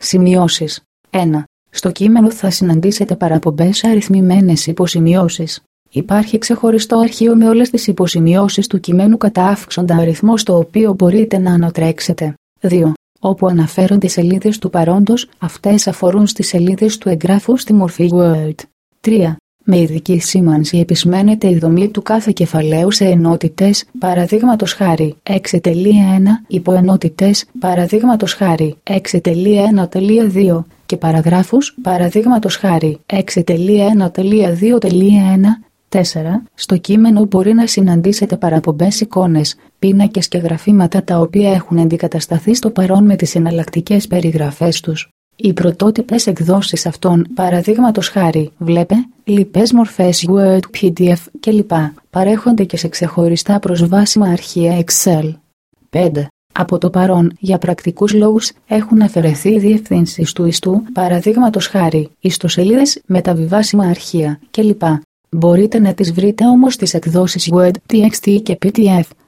Σημειώσεις. 1. Στο κείμενο θα συναντήσετε παραπομπές αριθμημένες υποσημειώσεις. Υπάρχει ξεχωριστό αρχείο με όλες τις υποσημειώσεις του κειμένου κατά αύξοντα αριθμό στο οποίο μπορείτε να ανατρέξετε. 2. Όπου αναφέρονται οι σελίδες του παρόντος, αυτές αφορούν στις σελίδες του εγγράφου στη μορφή Word. 3. Με ειδική σήμανση επισημαίνεται η δομή του κάθε κεφαλαίου σε ενότητες, παραδείγματος χάρη 6.1, υποενότητες, παραδείγματος χάρη 6.1.2 και παραγράφους, παραδείγματος χάρη 6.1.2.1. 4. Στο κείμενο μπορεί να συναντήσετε παραπομπές εικόνες, πίνακες και γραφήματα τα οποία έχουν αντικατασταθεί στο παρόν με τις εναλλακτικές περιγραφές τους. Οι πρωτότυπες εκδόσεις αυτών, παραδείγματος χάρη, βλέπε, λοιπές μορφές Word, PDF κλπ. Παρέχονται και σε ξεχωριστά προσβάσιμα αρχεία Excel. 5. Από το παρόν, για πρακτικούς λόγους, έχουν αφαιρεθεί οι διευθύνσεις του ιστού, παραδείγματος χάρη, ιστοσελίδες, μεταβιβάσιμα αρχεία κλπ. Μπορείτε να τις βρείτε όμως στις εκδόσεις Word, TXT και PDF.